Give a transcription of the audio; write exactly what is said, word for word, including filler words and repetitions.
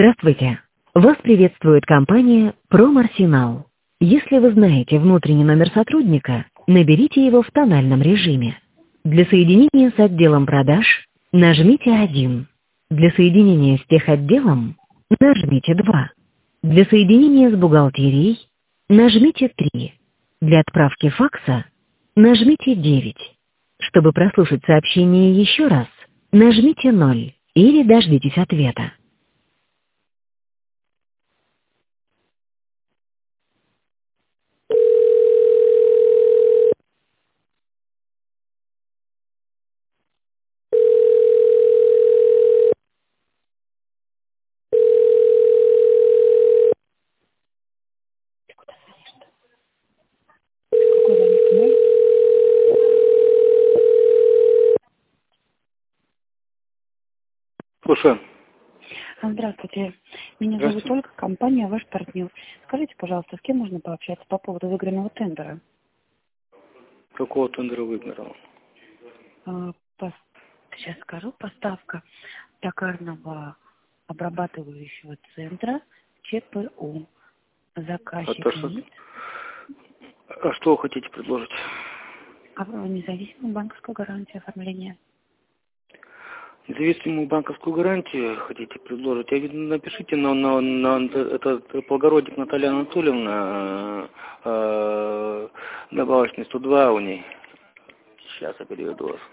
Здравствуйте! Вас приветствует компания «Промарсенал». Если вы знаете внутренний номер сотрудника, наберите его в тональном режиме. Для соединения с отделом продаж нажмите один. Для соединения с техотделом нажмите два. Для соединения с бухгалтерией нажмите три. Для отправки факса нажмите девять. Чтобы прослушать сообщение еще раз, нажмите ноль или дождитесь ответа. Какой валюты ноль? Слушаю. А, Здравствуйте. Меня зовут Здравствуйте. Ольга, компания «Ваш партнер». Скажите, пожалуйста, с кем можно пообщаться по поводу выигранного тендера? Какого тендера выиграл? А, пос- Сейчас скажу. Поставка токарного обрабатывающего центра ЧПУ. А, то, Заказчик что... МИД, а что вы хотите предложить? а независимая банковская гарантия оформления. Независимую банковскую гарантию хотите предложить? А вы напишите на, на, на этот Полгородик Наталья Анатольевна, э, добавочный сто два у ней. Сейчас я переведу вас.